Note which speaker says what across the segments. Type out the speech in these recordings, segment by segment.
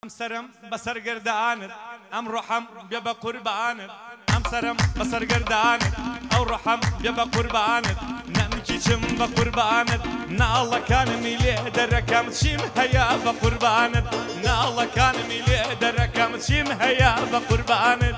Speaker 1: امسرم بسر گردانت ام روحم بیا با قربانت امسرم بسر گردانت او روحم بیا با قربانت نمکی چم با قربانت نا الله كان ميلي دركم تشيم هيا بقربانت نا الله كان ميلي دركم تشيم هيا بقربانت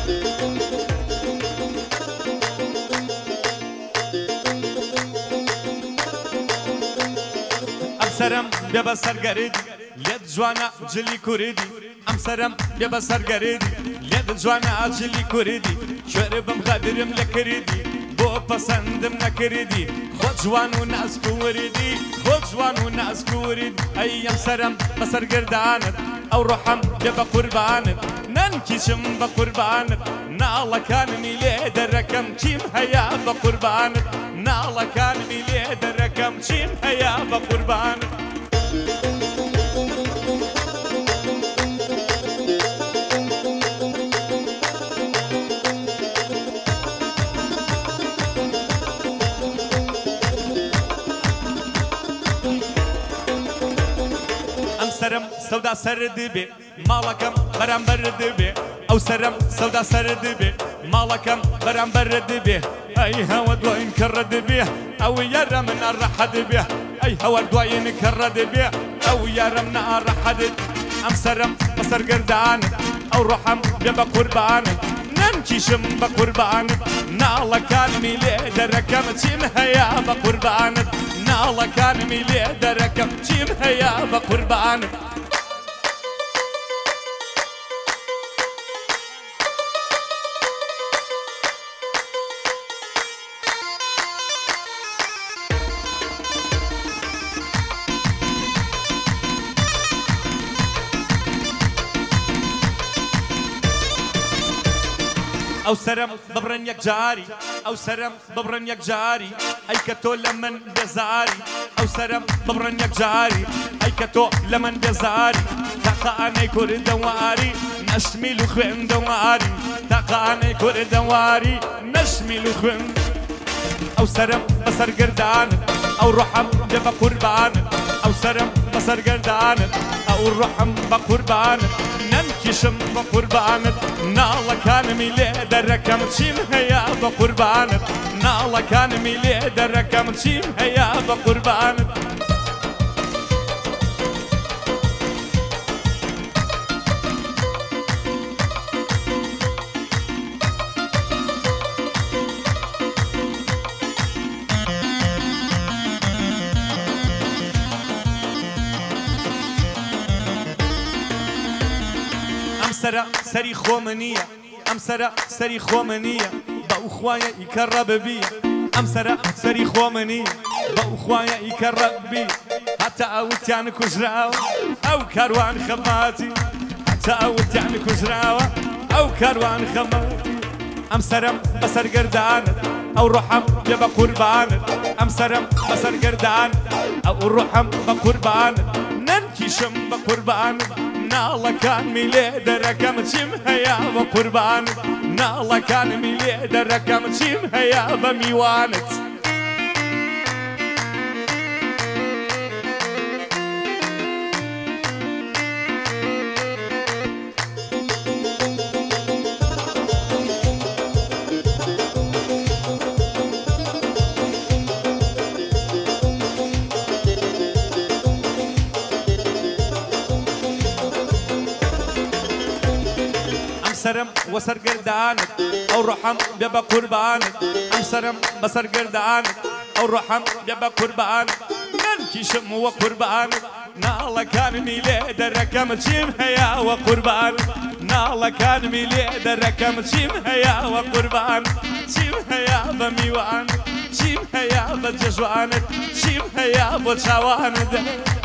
Speaker 1: امسرم بیا بسر گردی لید جوانا جلی کوردی امسرم بیا بسر گردی لید جوانا جلی کوردی شربم غادرم لکردی بو پسندم نکردی خود جوان و ناز کوردی خود جوان و ناز کوردی ای امسرم بسر گردانت او روحم بیا بقربانت ننکشم بقربانت نا الله كان ميلي دركم تشيم هيا بقربانت نا الله كان ميلي دركم تشيم هيا بقربانت سرم سودا سرد بي مالكم برام برد بي او سرم سودا سرد بي مالكم برام برد بي اي هوا دوين كرد بي او يرى من الرحد بي اي هوا دوين كرد بي او يرى من الرحد ام سرم بسر قردان او روحم بيبا قربان نمشيشم بقربان نا الله كان ميلي دركم تشيم هيا بقربان نا الله كان ميلي دركم تشيم هيا بقربان او سرم ببرن يك جاري او سرم ببرن يك جاري اي كتو لمن بزاري او سرم ببرن يك جاري اي كتو لمن بزاري تقا اني كور دواري نشمل خوين دواري تقا اني كور دواري نشمل خوين او سرم بسر قردان او روحم بيبا قربان او سرم بسر قردان او روحم بقربان نمكشم بقربانت نا الله كان ميلي دركم تشيم هيا بقربانت نا الله كان ميلي دركم تشيم هيا بقربانت امسرا سري خومنية امسرا سري خومنية باو خوايا يكرب بي امسرا سري خومنية باو خوايا يكرب بي حتى اوت يعني كجراوة او كاروان خماتي حتى اوت يعني كجراوة او كاروان خماتي امسرم بسر قردانت او روحم يبا قربانت امسرم بسر قردانت او روحم بقربانت ننكشم بقربانت نا الله كان ميلي دركم تشيم هيا بقربانت نا الله كان ميلي دركم تشيم هيا بميوانت امسرم وسر قردانت او روحم بيبا قربانت امسرم بسر قردانت او روحم بيبا قربانت ننكشم وقربانت نا الله كان ميلي دركم تشيم هيا وقربانت نا الله كان ميلي دركم تشيم هيا وقربانت تشيم هيا بميوانت تشيم هيا بججوانت تشيم هيا بوشاوانت